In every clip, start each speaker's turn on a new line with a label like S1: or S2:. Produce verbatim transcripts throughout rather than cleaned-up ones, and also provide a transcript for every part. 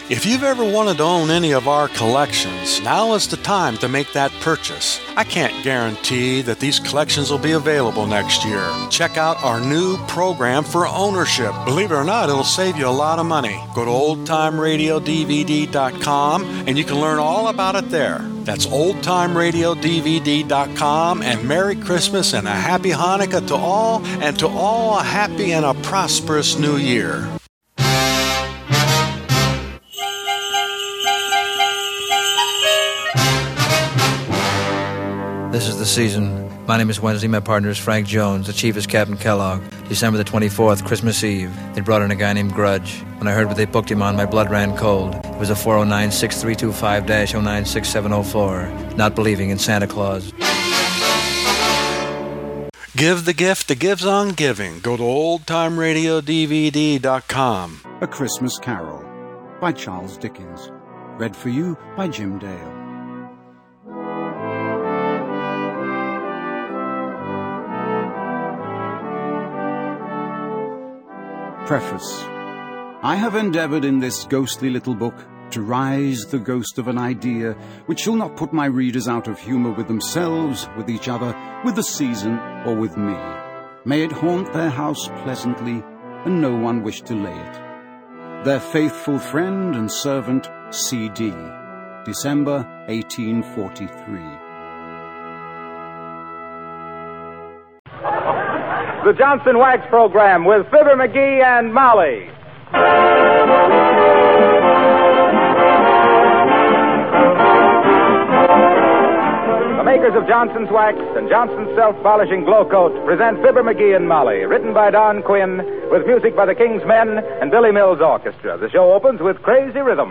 S1: If you've ever wanted to own any of our collections, now is the time to make that purchase. I can't guarantee that these collections will be available next year. Check out our new program for ownership. Believe it or not, it'll save you a lot of money. Go to old time radio d v d dot com and you can learn all about it there. That's old time radio d v d dot com, and Merry Christmas and a Happy Hanukkah to all, and to all a happy and a prosperous New Year.
S2: This is the season. My name is Wednesday. My partner is Frank Jones. The chief is Captain Kellogg. December the twenty-fourth, Christmas Eve. They brought in a guy named Grudge. When I heard what they booked him on, my blood ran cold. It was a four oh nine, six three two five, oh nine six seven oh four. Not believing in Santa Claus.
S1: Give the gift that gives on giving. Go to old time radio d v d dot com.
S3: A Christmas Carol by Charles Dickens. Read for you by Jim Dale. Preface. I have endeavoured in this ghostly little book to rise the ghost of an idea which shall not put my readers out of humour with themselves, with each other, with the season, or with me. May it haunt their house pleasantly, and no one wish to lay it. Their faithful friend and servant, C D December eighteen forty-three.
S4: The Johnson Wax Program with Fibber McGee and Molly. The makers of Johnson's Wax and Johnson's Self-Polishing Glow Coat present Fibber McGee and Molly, written by Don Quinn, with music by the King's Men and Billy Mills Orchestra. The show opens with Crazy Rhythm.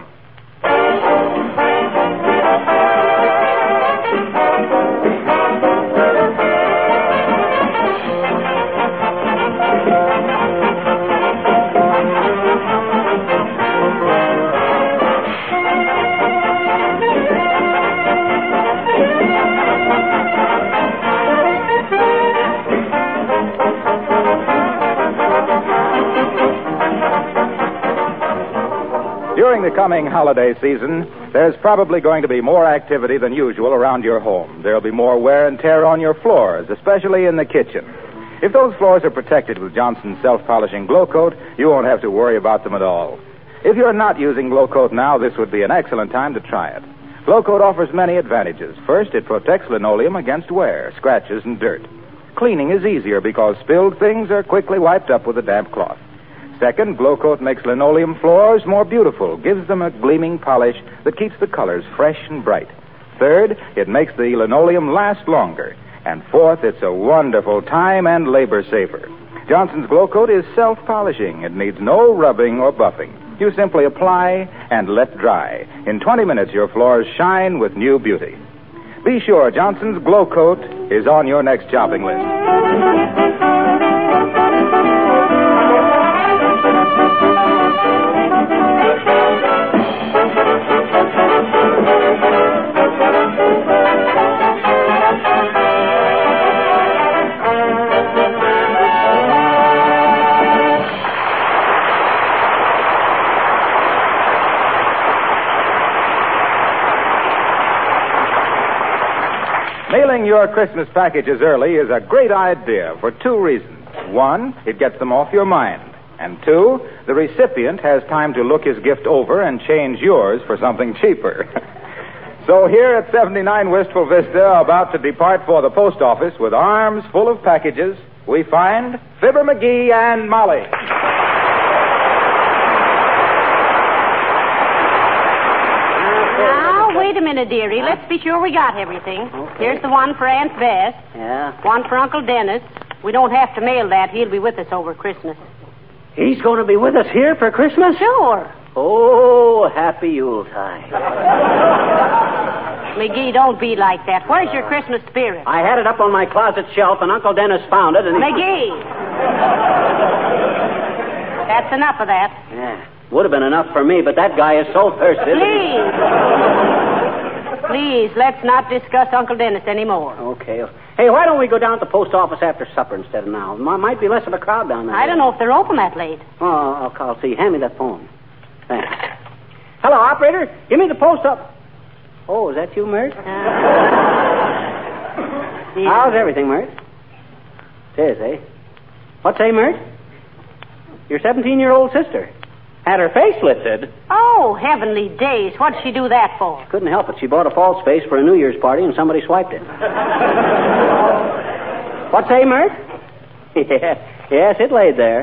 S4: During the coming holiday season, there's probably going to be more activity than usual around your home. There'll be more wear and tear on your floors, especially in the kitchen. If those floors are protected with Johnson's Self-Polishing Glow Coat, you won't have to worry about them at all. If you're not using Glow Coat now, this would be an excellent time to try it. Glow Coat offers many advantages. First, it protects linoleum against wear, scratches, and dirt. Cleaning is easier because spilled things are quickly wiped up with a damp cloth. Second, Glow Coat makes linoleum floors more beautiful, gives them a gleaming polish that keeps the colors fresh and bright. Third, it makes the linoleum last longer. And fourth, it's a wonderful time and labor saver. Johnson's Glow Coat is self-polishing. It needs no rubbing or buffing. You simply apply and let dry. In twenty minutes, your floors shine with new beauty. Be sure Johnson's Glow Coat is on your next shopping list. Mailing your Christmas packages early is a great idea for two reasons. One, it gets them off your mind. And two, the recipient has time to look his gift over and change yours for something cheaper. So here at seventy-nine Wistful Vista, about to depart for the post office with arms full of packages, we find Fibber McGee and Molly.
S5: Wait a minute, dearie. Let's be sure we got everything. Okay. Here's the one for Aunt Bess.
S6: Yeah.
S5: One for Uncle Dennis. We don't have to mail that. He'll be with us over Christmas.
S6: He's going to be with us here for Christmas?
S5: Sure.
S6: Oh, happy Yuletide.
S5: McGee, don't be like that. Where's your Christmas spirit?
S6: I had it up on my closet shelf, and Uncle Dennis found it, and...
S5: McGee! That's enough of that.
S6: Yeah. Would have been enough for me, but that guy is so thirsty.
S5: Please. Please, let's not discuss Uncle Dennis anymore.
S6: Okay. Hey, why don't we go down to the post office after supper instead of now? M- might be less of a crowd down there.
S5: I don't know if they're open that late.
S6: Oh, I'll call. See, hand me that phone. Thanks. Hello, operator, give me the post up. Oh, is that you, Mert?
S5: Uh, yeah.
S6: How's everything, Mert? It is, eh? What's say, Mert? Your seventeen-year-old sister. Had her face lifted.
S5: Oh, heavenly days. What'd she do that for?
S6: Couldn't help it. She bought a false face for a New Year's party and somebody swiped it. What say, Mert? Yeah. Yes, it laid there.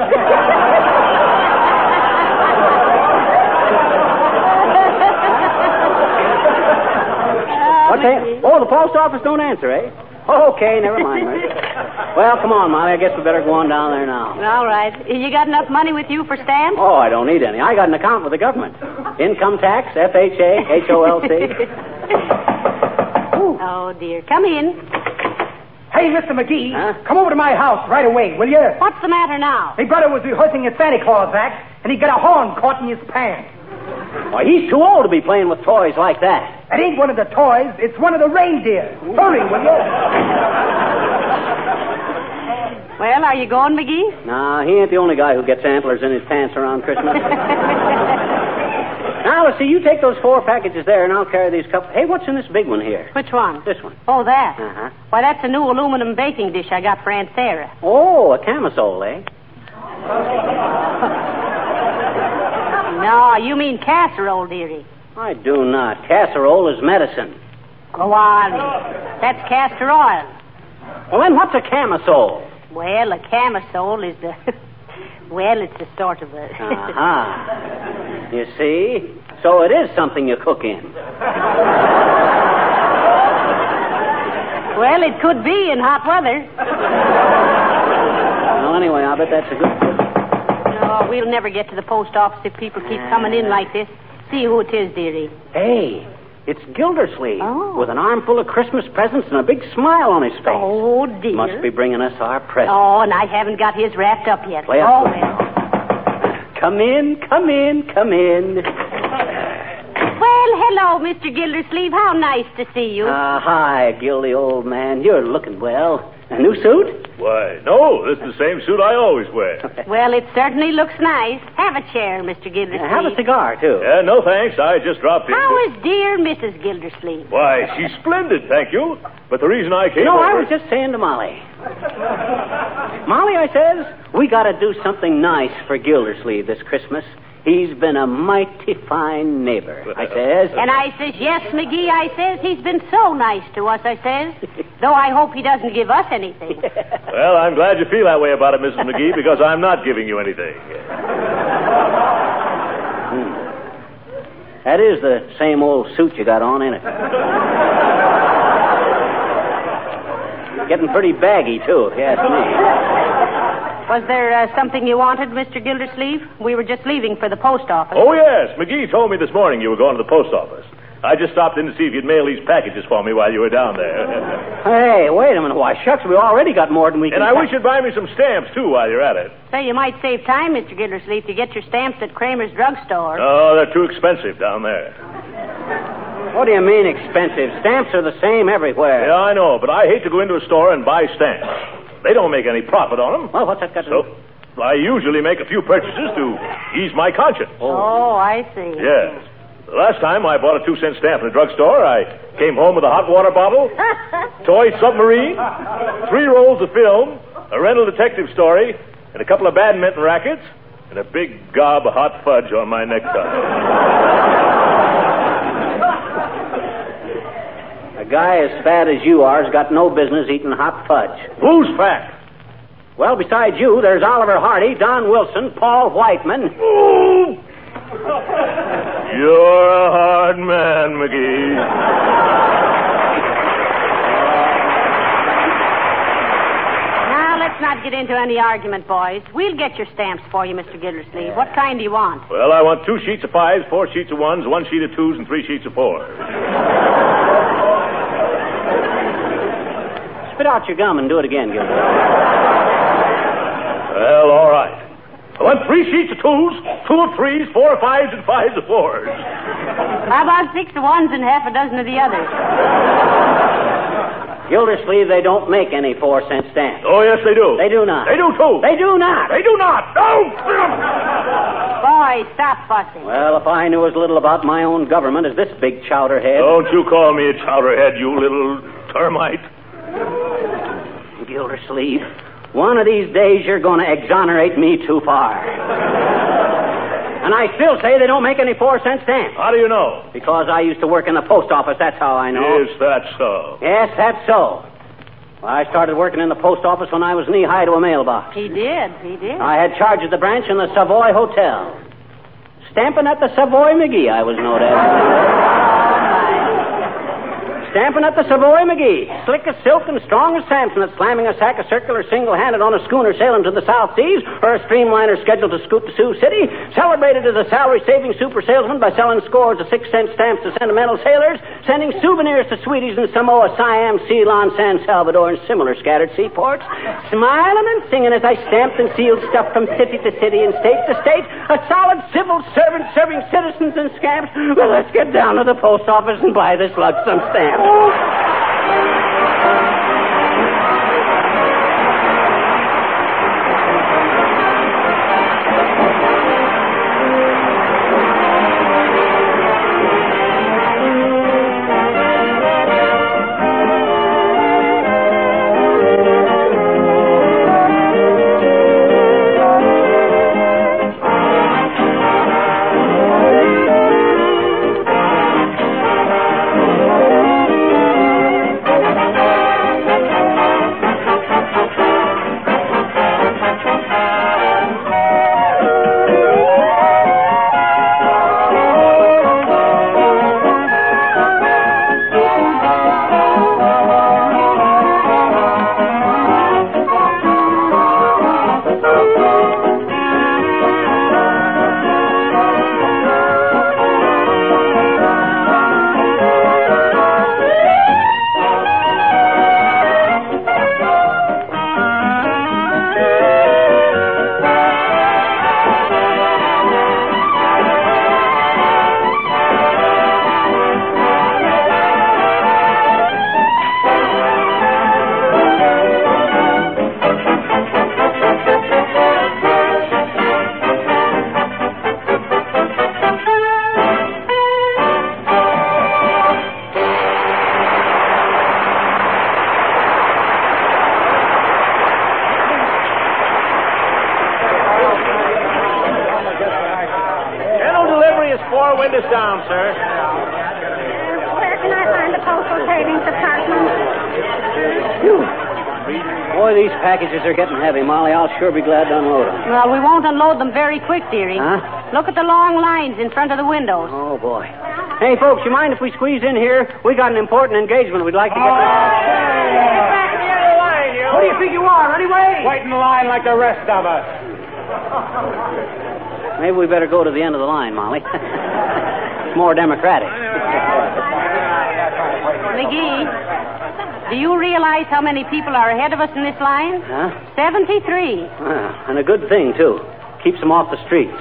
S6: What say? Oh, the post office don't answer, eh? Okay, never mind, Mert. Well, come on, Molly. I guess we better go on down there now.
S5: All right. You got enough money with you for stamps?
S6: Oh, I don't need any. I got an account with the government. Income tax, F H A, H O L C.
S5: Oh, dear. Come in.
S7: Hey, Mister McGee,
S6: huh?
S7: Come over to my house right away, will you?
S5: What's the matter now?
S7: My brother was rehearsing his Santa Claus act, and he got a horn caught in his pants.
S6: Why, he's too old to be playing with toys like that.
S7: It ain't one of the toys, it's one of the reindeer. Hurry, will you?
S5: Well, are you going, McGee?
S6: No, he ain't the only guy who gets antlers in his pants around Christmas. Now, let's see, you take those four packages there, and I'll carry these cups. Hey, what's in this big one here?
S5: Which one?
S6: This one.
S5: Oh, that.
S6: Uh-huh.
S5: Why, that's a new aluminum baking dish I got for Aunt Sarah.
S6: Oh, a camisole, eh?
S5: No, you mean casserole, dearie.
S6: I do not. Casserole is medicine.
S5: Go on. That's castor oil.
S6: Well, then what's a camisole?
S5: Well, a camisole is the... well, it's a sort of a...
S6: Uh-huh. You see? So it is something you cook in.
S5: Well, it could be in hot weather.
S6: Well, anyway, I bet that's a good...
S5: No, we'll never get to the post office if people keep coming in like this. See who it is, dearie.
S6: Hey, it's Gildersleeve.
S5: Oh.
S6: With an armful of Christmas presents and a big smile on his face.
S5: Oh, dear.
S6: Must be bringing us our presents.
S5: Oh, and I haven't got his wrapped up yet.
S6: Play up,
S5: oh,
S6: play.
S5: well.
S6: Come in, come in, come in.
S5: Well, hello, Mister Gildersleeve. How nice to see you.
S6: Uh, hi, Gildy, old man. You're looking well. A new suit?
S8: Why, no, this is the same suit I always wear.
S5: Well, it certainly looks nice. Have a chair, Mister Gildersleeve.
S6: Uh, have a cigar, too.
S8: Yeah, no thanks. I just dropped in.
S5: How is dear Missus Gildersleeve?
S8: Why, she's splendid, thank you. But the reason I came
S6: You know,
S8: over...
S6: I was just saying to Molly. Molly, I says, we got to do something nice for Gildersleeve this Christmas. He's been a mighty fine neighbor, I says.
S5: And I says, yes, McGee, I says, he's been so nice to us, I says. Though I hope he doesn't give us anything.
S8: Well, I'm glad you feel that way about it, Missus McGee, because I'm not giving you anything.
S6: Hmm. That is the same old suit you got on, ain't it? Getting pretty baggy, too, if you ask me.
S5: Was there uh, something you wanted, Mister Gildersleeve? We were just leaving for the post office.
S8: Oh, yes. McGee told me this morning you were going to the post office. I just stopped in to see if you'd mail these packages for me while you were down there.
S6: Hey, wait a minute. Why, shucks, we already got more than we can...
S8: And I wish you'd buy me some stamps, too, while you're at it.
S5: Say, you might save time, Mister Gildersleeve, to get your stamps at Kramer's drugstore.
S8: Oh, they're too expensive down there.
S6: What do you mean expensive? Stamps are the same everywhere.
S8: Yeah, I know, but I hate to go into a store and buy stamps. They don't make any profit on them.
S6: Well, what's that got to
S8: So,
S6: do?
S8: I usually make a few purchases to ease my conscience.
S5: Oh, I see.
S8: Yes. The last time I bought a two-cent stamp in a drugstore, I came home with a hot water bottle, toy submarine, three rolls of film, a rental detective story, and a couple of badminton rackets, and a big gob of hot fudge on my necktie.
S6: A guy as fat as you are has got no business eating hot fudge.
S8: Who's fat?
S6: Well, besides you, there's Oliver Hardy, Don Wilson, Paul Whiteman.
S8: Ooh! You're a hard man, McGee.
S5: Now, let's not get into any argument, boys. We'll get your stamps for you, Mister Gildersleeve. What kind do you want?
S8: Well, I want two sheets of fives, four sheets of ones, one sheet of twos, and three sheets of fours.
S6: Spit out your gum and do it again, Gilbert.
S8: Well, all right. I want three sheets of twos, two of threes, four of fives, and fives of fours.
S5: How about six of ones and half a dozen of the others?
S6: Gildersleeve, they don't make any four-cent stamps.
S8: Oh, yes, they do.
S6: They do not.
S8: They do, too.
S6: They do not.
S8: They do not. No!
S5: boys, stop fussing.
S6: Well, if I knew as little about my own government as this big chowderhead.
S8: Don't you call me a chowderhead, you little termite.
S6: Gildersleeve, one of these days you're going to exonerate me too far. And I still say they don't make any four-cent stamps.
S8: How do you know?
S6: Because I used to work in the post office, that's how I know.
S8: Is that so?
S6: Yes, that's so. Well, I started working in the post office when I was knee-high to a mailbox.
S5: He did, he did.
S6: I had charge of the branch in the Savoy Hotel. Stamping at the Savoy McGee, I was known as. Stamping at the Savoy McGee. Slick as silk and strong as Samson at slamming a sack of circular single-handed on a schooner sailing to the South Seas or a streamliner scheduled to scoot to Sioux City. Celebrated as a salary-saving super salesman by selling scores of six-cent stamps to sentimental sailors, sending souvenirs to sweeties in Samoa, Siam, Ceylon, San Salvador, and similar scattered seaports. Smiling and singing as I stamped and sealed stuff from city to city and state to state. A solid civil servant serving citizens and scamps. Well, let's get down to the post office and buy this luxem stamp.
S8: Windows down, sir.
S9: Where can I find the postal savings department?
S6: Boy, these packages are getting heavy, Molly. I'll sure be glad to unload them.
S5: Well, we won't unload them very quick, dearie.
S6: Huh?
S5: Look at the long lines in front of the windows.
S6: Oh, boy. Hey, folks, you mind if we squeeze in here? We got an important engagement we'd like to get...
S7: Oh, hey. Who do you think you are, anyway?
S10: Wait in line like the rest of us.
S6: Maybe we better go to the end of the line, Molly. It's more democratic.
S5: McGee, do you realize how many people are ahead of us in this line?
S6: Huh?
S5: seventy-three.
S6: Ah, and a good thing, too. Keeps them off the streets.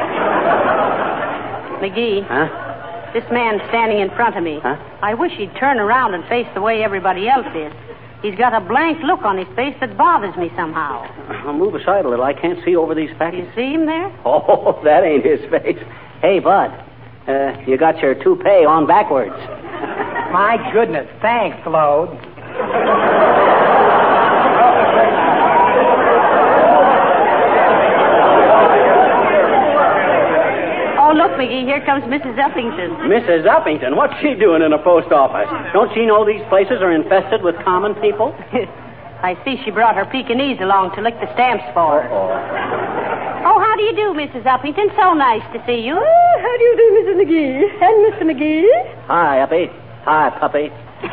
S5: McGee.
S6: Huh?
S5: This man standing in front of me.
S6: Huh?
S5: I wish he'd turn around and face the way everybody else is. He's got a blank look on his face that bothers me somehow.
S6: I'll move aside a little. I can't see over these packages.
S5: You see him there?
S6: Oh, that ain't his face. Hey, Bud, uh, you got your toupee on backwards.
S7: My goodness. Thanks, Claude.
S5: Oh, look, McGee, here comes Missus Uppington.
S6: Missus Uppington? What's she doing in a post office? Don't she know these places are infested with common people?
S5: I see she brought her Pekingese along to lick the stamps for her.
S6: Uh-oh.
S5: Oh, how do you do, Missus Uppington? So nice to see you.
S9: Oh, how do you do, Missus McGee? And Mister McGee?
S6: Hi, Uppy. Hi, puppy.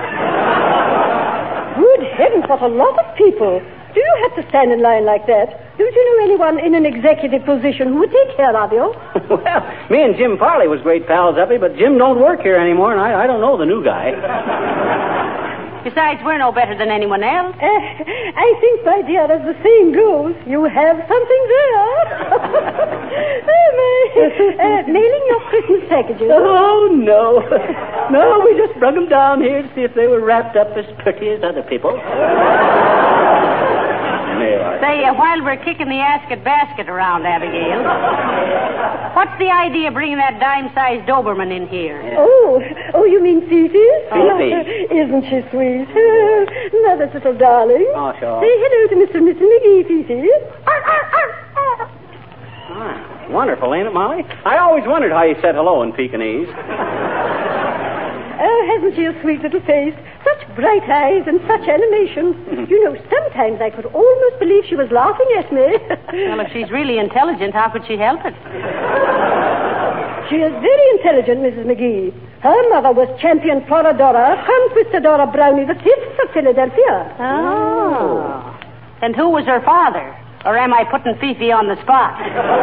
S9: Good heavens, what a lot of people. Do you have to stand in line like that? Don't you know anyone in an executive position who would take care of you?
S6: Well, me and Jim Farley was great pals, Uppy, but Jim don't work here anymore, and I, I don't know the new guy.
S5: Besides, we're no better than anyone else.
S9: Uh, I think, my dear, as the saying goes, you have something there. Oh, my. Uh, mailing your Christmas packages.
S6: Oh, no. No, we just brought them down here to see if they were wrapped up as pretty as other people. mail.
S5: Say, uh, while we're kicking the asket basket around, Abigail, what's the idea of bringing that dime-sized Doberman in here?
S6: Yeah.
S9: Oh, oh, you mean Fifi?
S6: Fifi.
S9: Isn't she sweet? Mother's little darling.
S6: Oh, sure.
S9: Say hello to Mister and Missus McGee, Fifi.
S6: Ah, wonderful, ain't it, Molly? I always wondered how you said hello in Pekingese.
S9: Oh, hasn't she a sweet little face? Such bright eyes and such animation. You know, sometimes I could almost believe she was laughing at me.
S5: Well, if she's really intelligent, how could she help it?
S9: She is very intelligent, Missus McGee. Her mother was champion Floradora, conquistadora Brownie the Fifth of Philadelphia.
S5: Oh. And who was her father? Or am I putting Fifi on the spot?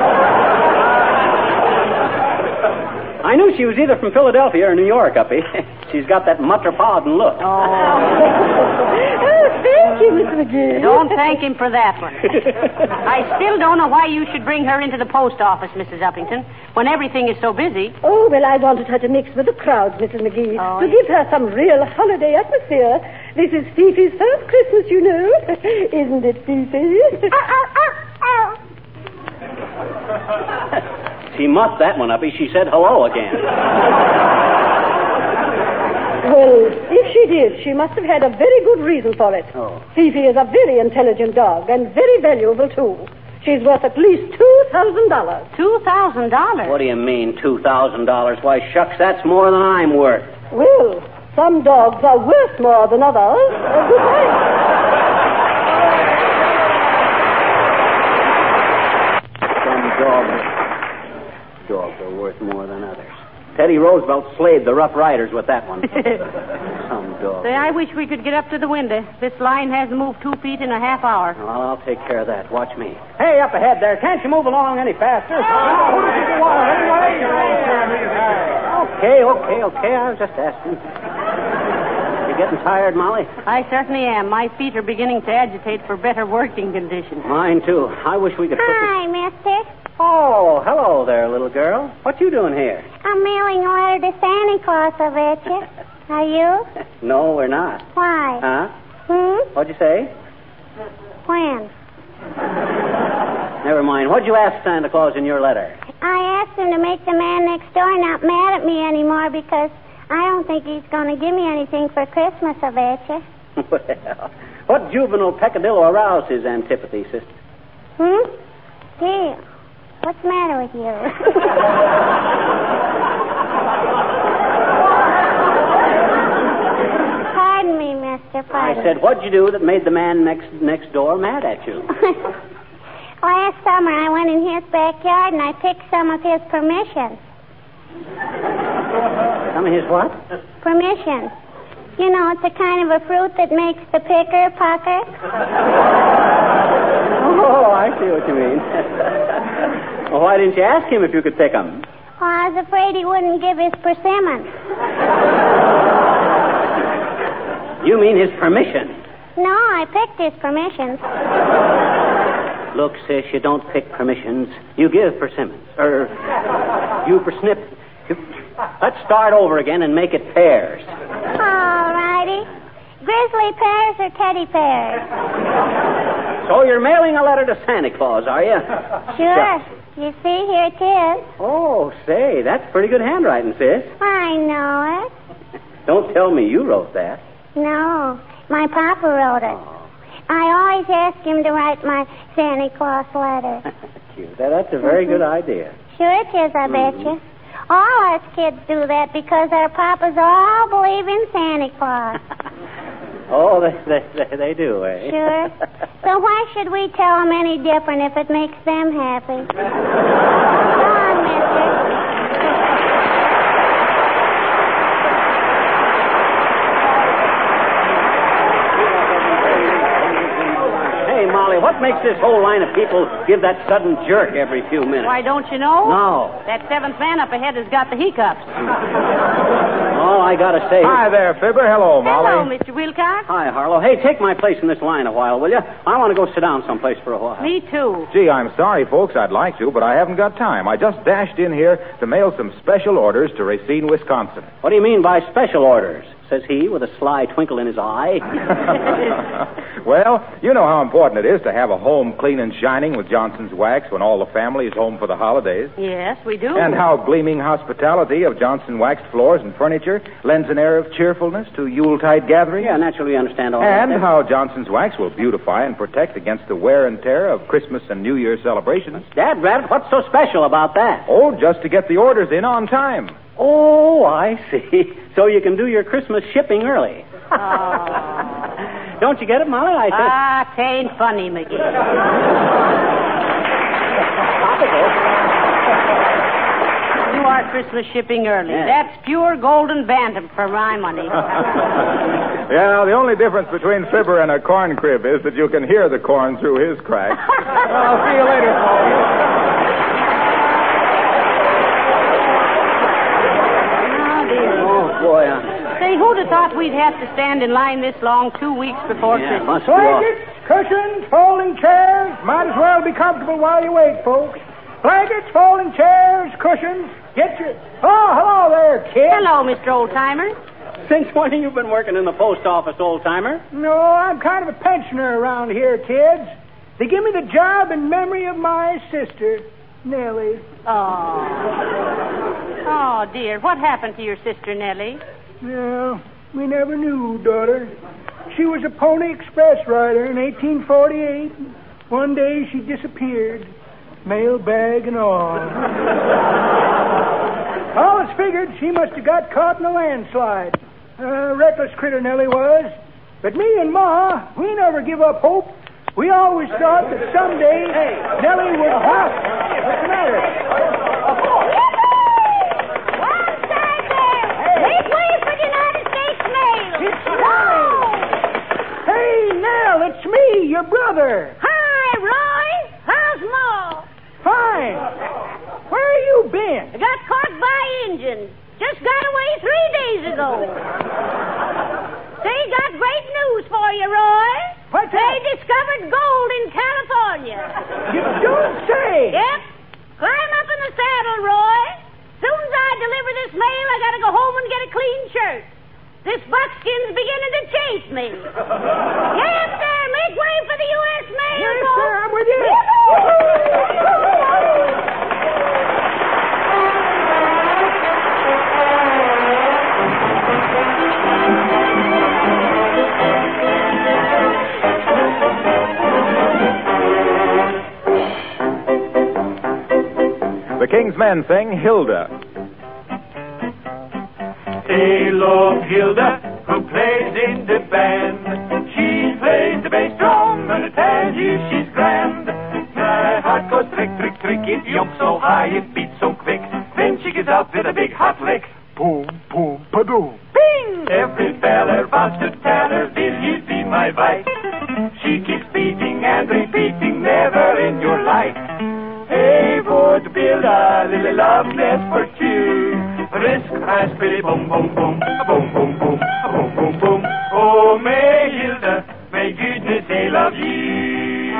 S6: I knew she was either from Philadelphia or New York, Uppy. She's got that metropolitan look.
S5: Oh.
S9: Oh, thank you, Miss McGee.
S5: Don't thank him for that one. I still don't know why you should bring her into the post office, Missus Uppington, when everything is so busy.
S9: Oh, well, I wanted her to mix with the crowds, Missus McGee,
S5: oh,
S9: to
S5: yeah.
S9: give her some real holiday atmosphere. This is Fifi's first Christmas, you know. Isn't it, Fifi?
S6: She muffed that one, Uppy. She said hello again.
S9: Well, if she did, she must have had a very good reason for it.
S6: Oh.
S9: Fifi is a very intelligent dog and very valuable, too. She's worth at least two thousand dollars.
S5: Two thousand dollars?
S6: What do you mean, two thousand dollars? Why, shucks, that's more than I'm worth.
S9: Well, some dogs are worth more than others. Uh, good night.
S6: Some dogs, dogs are worth more than others. Teddy Roosevelt slayed the Rough Riders with that one. Some dog.
S5: Say, I wish we could get up to the window. This line hasn't moved two feet in a half hour.
S6: Well, I'll take care of that. Watch me.
S7: Hey, up ahead there. Can't you move along any faster?
S6: Okay, okay, okay. I was just asking. You getting tired, Molly?
S5: I certainly am. My feet are beginning to agitate for better working conditions.
S6: Mine, too. I wish we could put
S11: Hi,
S6: this...
S11: mister.
S6: Oh, hello there, little girl. What you doing here?
S11: I'm mailing a letter to Santa Claus, I bet you. Are you?
S6: No, we're not.
S11: Why?
S6: Huh?
S11: Hmm?
S6: What'd you say?
S11: When?
S6: Never mind. What'd you ask Santa Claus in your letter?
S11: I asked him to make the man next door not mad at me anymore because I don't think he's going to give me anything for Christmas, I bet you.
S6: Well, what juvenile peccadillo aroused his antipathy, sister?
S11: Hmm? Gee, what's the matter with you? Pardon me, mister. Pardon
S6: I said, what'd you do that made the man next next door mad at you?
S11: Last summer, I went in his backyard and I picked some of his permissions.
S6: Some of his what?
S11: Permissions. You know, it's a kind of a fruit that makes the picker pucker.
S6: Oh, I see what you mean. Well, why didn't you ask him if you could pick them?
S11: Oh, I was afraid he wouldn't give his persimmons.
S6: You mean his permission?
S11: No, I picked his permissions.
S6: Look, sis, you don't pick permissions. You give persimmons. Or, you persnip. You... Let's start over again and make it pears.
S11: All righty. Grizzly pears or teddy pears?
S6: So you're mailing a letter to Santa Claus, are you?
S11: Sure. You see, here it is.
S6: Oh, say, that's pretty good handwriting, sis.
S11: I know it.
S6: Don't tell me you wrote that.
S11: No, my papa wrote it.
S6: Oh.
S11: I always ask him to write my Santa Claus letter.
S6: Cute. That's a very good idea.
S11: Sure it is, I bet
S6: Mm-hmm.
S11: you. All us kids do that because our papas all believe in Santa Claus.
S6: Oh, they, they, they, they do, eh?
S11: Sure. So why should we tell them any different if it makes them happy? Come on, mister.
S6: Hey, Molly, what makes this whole line of people give that sudden jerk every few minutes?
S5: Why, don't you know?
S6: No.
S5: That seventh man up ahead has got the hiccups.
S6: All I gotta say...
S10: Hi there, Fibber. Hello, Molly.
S5: Hello, Mister Wilcox.
S6: Hi, Harlow. Hey, take my place in this line a while, will you? I want to go sit down someplace for a while.
S5: Me too.
S10: Gee, I'm sorry, folks. I'd like to, but I haven't got time. I just dashed in here to mail some special orders to Racine, Wisconsin.
S6: What do you mean by special orders? says he, with a sly twinkle in his eye.
S10: Well, you know how important it is to have a home clean and shining with Johnson's Wax when all the family is home for the holidays.
S5: Yes, we do.
S10: And how gleaming hospitality of Johnson waxed floors and furniture lends an air of cheerfulness to Yuletide gatherings.
S6: Yeah, naturally we understand all
S10: and
S6: that.
S10: And how Johnson's Wax will beautify and protect against the wear and tear of Christmas and New Year celebrations.
S6: Dad, Rabbit, what's so special about that?
S10: Oh, just to get the orders in on time.
S6: Oh, I see. So you can do your Christmas shipping early.
S5: Oh.
S6: Don't you get it, Molly? I said...
S5: Ah, tain't funny, McGee. You are Christmas shipping early.
S6: Yeah.
S5: That's pure golden bantam for my money.
S10: Yeah, the only difference between Fibber and a corn crib is that you can hear the corn through his crack. I'll see you later, folks.
S6: Boy, uh...
S5: Say, who'd have thought we'd have to stand in line this long two weeks before
S6: yeah,
S5: Christmas?
S7: Blankets, cushions, folding chairs. Might as well be comfortable while you wait, folks. Blankets, folding chairs, cushions. Get your... Oh, hello there, kid.
S5: Hello, Mister Oldtimer.
S6: Since when have you been working in the post office, Oldtimer?
S7: No, I'm kind of a pensioner around here, kids. They give me the job in memory of my sister, Nellie.
S5: Oh. Oh, dear. What happened to your sister, Nellie?
S7: Well, we never knew, daughter. She was a Pony Express rider in eighteen forty-eight. One day she disappeared. Mail bag and all. All it's figured she must have got caught in a landslide. A reckless critter Nellie was. But me and Ma, we never give up hope. We always thought that someday Nellie would... What? What's the matter?
S11: Make way for the United States mail.
S7: It's Nellie. Hey, Nell, it's me, your brother.
S11: Hi, Roy. How's Ma?
S7: Fine. Where you been?
S11: I got caught by Indians. Just got away three days ago. They got great news for you, Roy.
S7: What's
S11: They
S7: that?
S11: discovered gold in California.
S7: You don't say.
S11: Yep. Climb up in the saddle, Roy. Soon as I deliver this mail, I gotta go home and get a clean shirt. This buckskin's beginning to chase me. Yes, sir. Make way for the U S mail.
S7: Yes,
S11: folks.
S7: sir. I'm with you.
S10: The King's Men sing Hilda.
S12: Tale of Hilda, who plays in the band. She plays the bass drum, and I tell you she's grand. My heart goes trick, trick, trick. It yumps so high, it beats so quick. Then she gets out with a big hot lick. Boom, boom, ba-doom. Bing! Every feller wants to tell her, will you be my wife? She keeps beating and repeating, never in your life. Hey, would build a little love nest for two. Risk, raspberry, boom, boom, boom, boom, boom, boom, boom, boom, boom. Oh, may Hilda, may goodness I love you.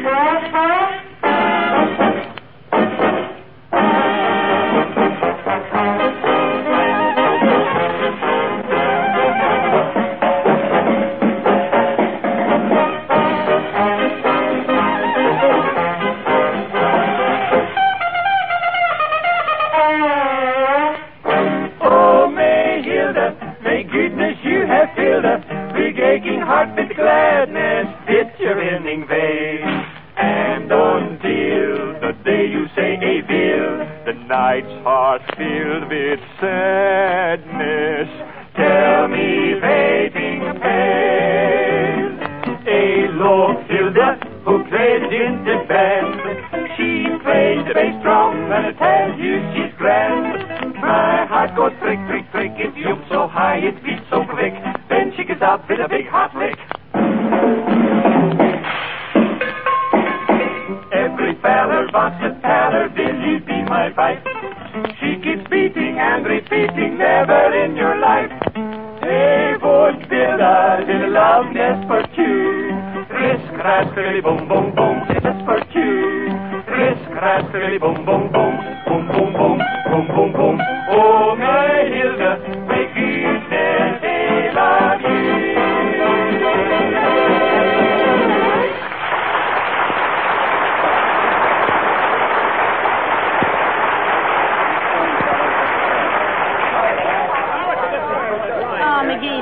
S12: Heart with gladness, fit your inning vein. And until the day you say a will, the nights are filled with sadness. Tell me, waiting pain. A Lord Hilda, who plays in the band. She plays the bass drum, and I tell you she's grand. My heart goes trick, trick, trick. It jumps so high, it beats so quick. Then she gets out with a big hot lick. Every feller wants to tell her, will you be my wife? She keeps beating and repeating, never in your life. Hey, would build a little love nest for two. Risk, raspberry, boom, boom, boom, just for two. Risk, raspberry, boom, boom, boom, boom, boom, boom, boom, boom, boom. Oh, my Hilda, may goodness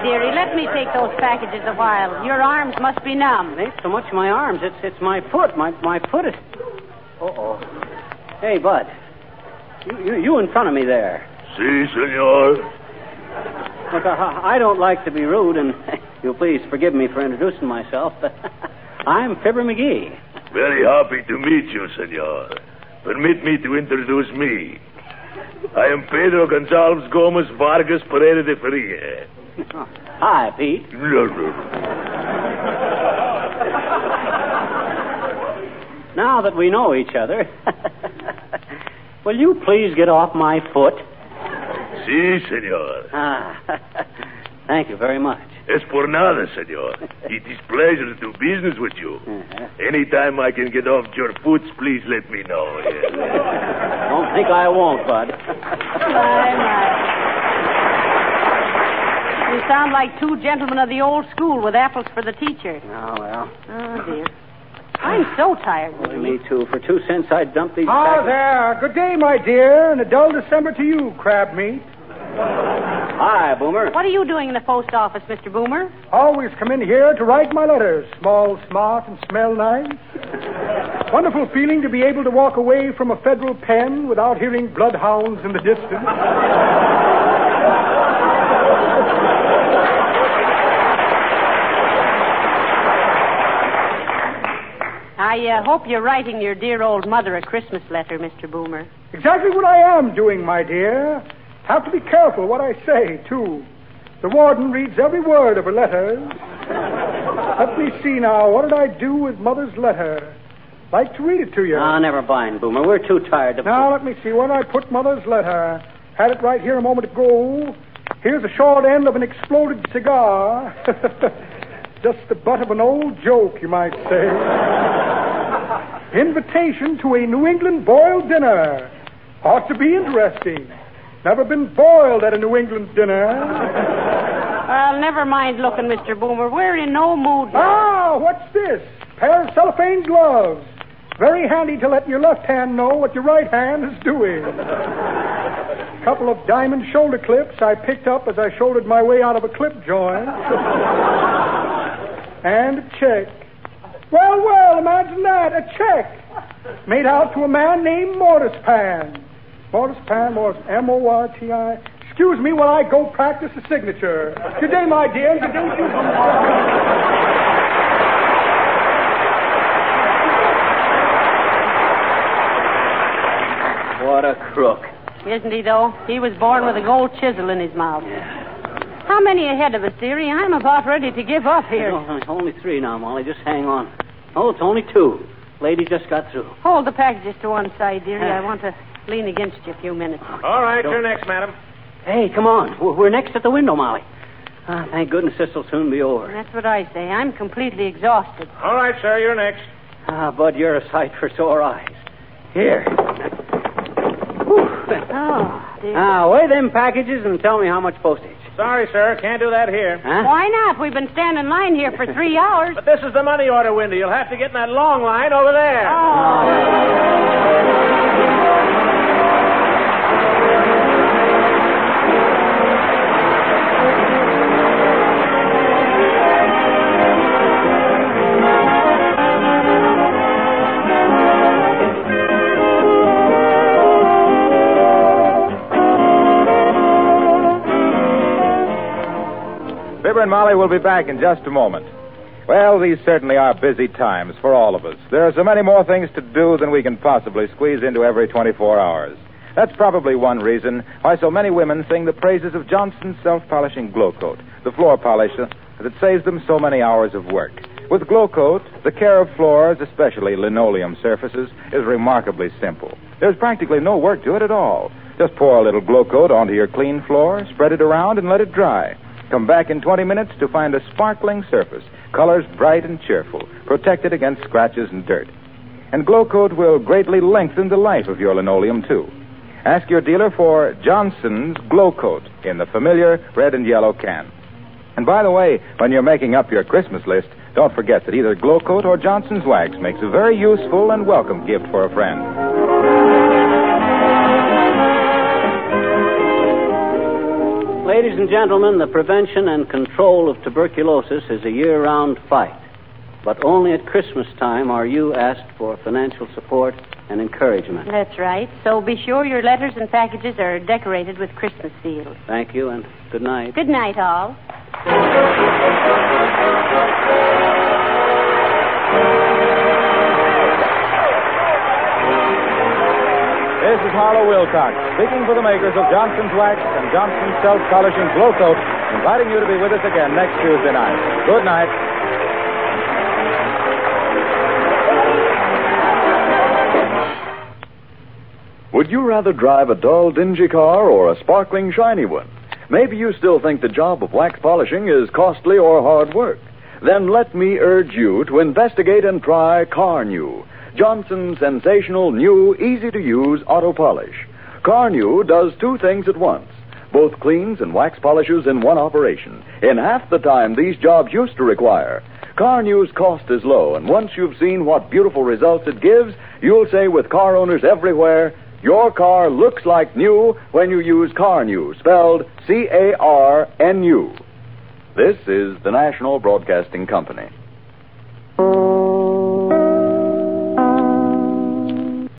S5: dearie. Let me take those packages a while. Your arms must be numb.
S6: It ain't so much my arms. It's it's my foot. My my foot is... Uh-oh. Hey, Bud. You, you, you in front of me there.
S8: Si, senor.
S6: Look, I, I don't like to be rude, and you'll please forgive me for introducing myself, but I'm Fibber McGee.
S8: Very happy to meet you, senor. Permit me to introduce me. I am Pedro Gonzalez Gomez Vargas Pereira de Faria.
S6: Hi, Pete. Now that we know each other, will you please get off my foot?
S8: Si, senor.
S6: Ah, thank you very much.
S8: Es por nada, senor. It is pleasure to do business with you. Uh-huh. Anytime I can get off your foot, please let me know. Yes.
S6: Don't think I won't, Bud.
S5: My, my. You sound like two gentlemen of the old school with apples for the teacher.
S6: Oh, well.
S5: Oh, dear. I'm so tired.
S6: Well, me, too. For two cents, I'd dump these
S7: Ah,
S6: packages.
S7: there. Good day, my dear, and a dull December to you, crab meat.
S6: Hi, Boomer.
S5: What are you doing in the post office, Mister Boomer?
S7: Always come in here to write my letters. Small, smart, and smell nice. Wonderful feeling to be able to walk away from a federal pen without hearing bloodhounds in the distance.
S5: I uh, hope you're writing your dear old mother a Christmas letter, Mister Boomer.
S7: Exactly what I am doing, my dear. Have to be careful what I say, too. The warden reads every word of her letters. Let me see now. What did I do with Mother's letter? Like to read it to you.
S6: Ah, never mind, Boomer. We're too tired to...
S7: Now, let me see. Where did I put Mother's letter? Had it right here a moment ago. Here's the short end of an exploded cigar. Just the butt of an old joke, you might say. Invitation to a New England boiled dinner. Ought to be interesting. Never been boiled at a New England dinner.
S5: Well, never mind looking, Mister Boomer. We're in no mood now.
S7: Ah, what's this? Pair of cellophane gloves. Very handy to let your left hand know what your right hand is doing. Couple of diamond shoulder clips I picked up as I shouldered my way out of a clip joint. And a check. Well, well, imagine that. A check. Made out to a man named Mortis Pan. Mortis Pan, Mortis, M O R T I. Excuse me while I go practice the signature. Good day, my dear. Good day, you.
S6: What a crook.
S5: Isn't he, though? He was born with a gold chisel in his mouth.
S6: Yeah.
S5: How many ahead of us, dearie? I'm about ready to give up here.
S6: No, it's only three now, Molly. Just hang on. Oh, it's only two. Lady just got through.
S5: Hold the packages to one side, dearie. I want to lean against you a few minutes.
S8: All right, you're next, madam.
S6: Hey, come on. We're, we're next at the window, Molly. Ah, thank goodness this'll soon be over.
S5: That's what I say. I'm completely exhausted.
S8: All right, sir, you're next.
S6: Ah, Bud, you're a sight for sore eyes. Here.
S5: Oh, dear.
S6: Now, weigh them packages and tell me how much postage.
S8: Sorry, sir, can't do that here.
S6: Huh?
S5: Why not? We've been standing in line here for three hours.
S8: But this is the money order window. You'll have to get in that long line over there.
S5: Oh.
S10: Fibber and Molly will be back in just a moment. Well, these certainly are busy times for all of us. There are so many more things to do than we can possibly squeeze into every twenty-four hours. That's probably one reason why so many women sing the praises of Johnson's self-polishing Glow Coat, the floor polisher that saves them so many hours of work. With Glow Coat, the care of floors, especially linoleum surfaces, is remarkably simple. There's practically no work to it at all. Just pour a little Glow Coat onto your clean floor, spread it around, and let it dry. Come back in twenty minutes to find a sparkling surface, colors bright and cheerful, protected against scratches and dirt. And Glow Coat will greatly lengthen the life of your linoleum, too. Ask your dealer for Johnson's Glow Coat in the familiar red and yellow can. And by the way, when you're making up your Christmas list, don't forget that either Glow Coat or Johnson's Wax makes a very useful and welcome gift for a friend.
S6: Ladies and gentlemen, the prevention and control of tuberculosis is a year-round fight. But only at Christmas time are you asked for financial support and encouragement.
S5: That's right. So be sure your letters and packages are decorated with Christmas seals.
S6: Thank you, and good night.
S5: Good night, all.
S10: This is Harlow Wilcox, speaking for the makers of Johnson's Wax and Johnson's Self-Polishing Glow Coat, inviting you to be with us again next Tuesday night. Good night.
S13: Would you rather drive a dull, dingy car or a sparkling, shiny one? Maybe you still think the job of wax polishing is costly or hard work. Then let me urge you to investigate and try Carnu, Johnson's sensational, new, easy-to-use auto polish. Carnu does two things at once. Both cleans and wax polishes in one operation, in half the time these jobs used to require. Carnu's cost is low, and once you've seen what beautiful results it gives, you'll say with car owners everywhere, your car looks like new when you use Carnu, spelled C A R N U. This is the National Broadcasting Company.